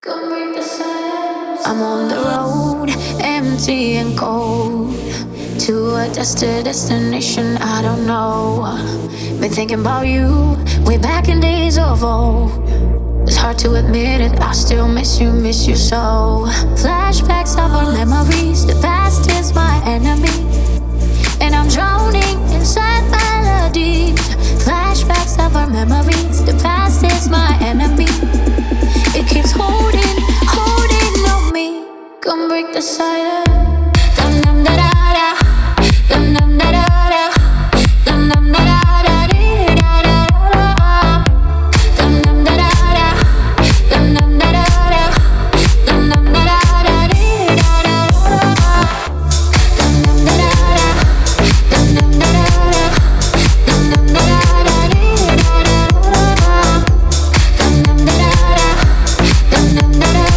I'm on the road, empty and cold, to a destination I don't know. Been thinking about you, way back in days of old. It's hard to admit it, I still miss you so. Flashbacks of our memories, the past is my enemy, and I'm drowning inside melodies. Flashbacks of our memories, the past is my enemy. It keeps holding on me. Come break the silence. Dum dum da da da, dum dum da da da, dum dum da da da dee da da da, dum dum da da da, dum dum da da da, dum dum da da da dee da da da, dum dum da da da, dum dum da da da, dum dum da da da dee da da da, dum dum da da da, dum dum da da da.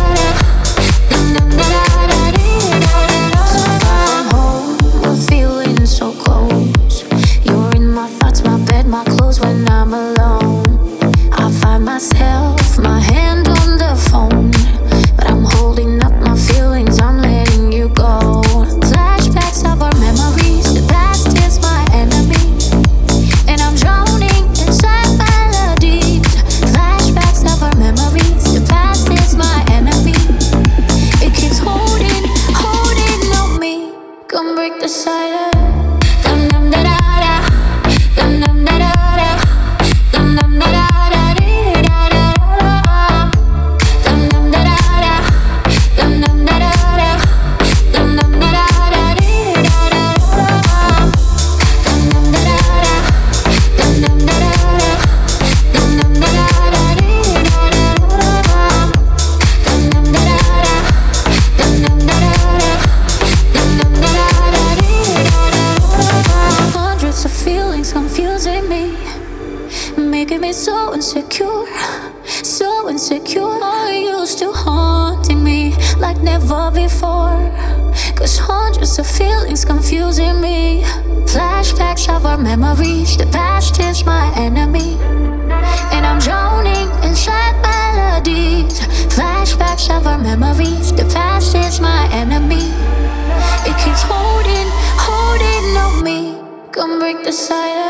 Myself, my hand on the phone, but I'm holding up my feelings, I'm letting you go. Flashbacks of our memories, the past is my enemy, and I'm drowning inside melodies. Flashbacks of our memories, the past is my enemy. It keeps holding on me. Come break the silence. Dum dum da da da, dum dum da da da, dum dum da da. Confusing me, making me so insecure, so insecure. All used to haunting me like never before. Cause hundreds of feelings confusing me. Flashbacks of our memories, the past is my enemy, and I'm drowning inside melodies. Flashbacks of our memories, the past is my enemy. It keeps holding on me. Come break the silence.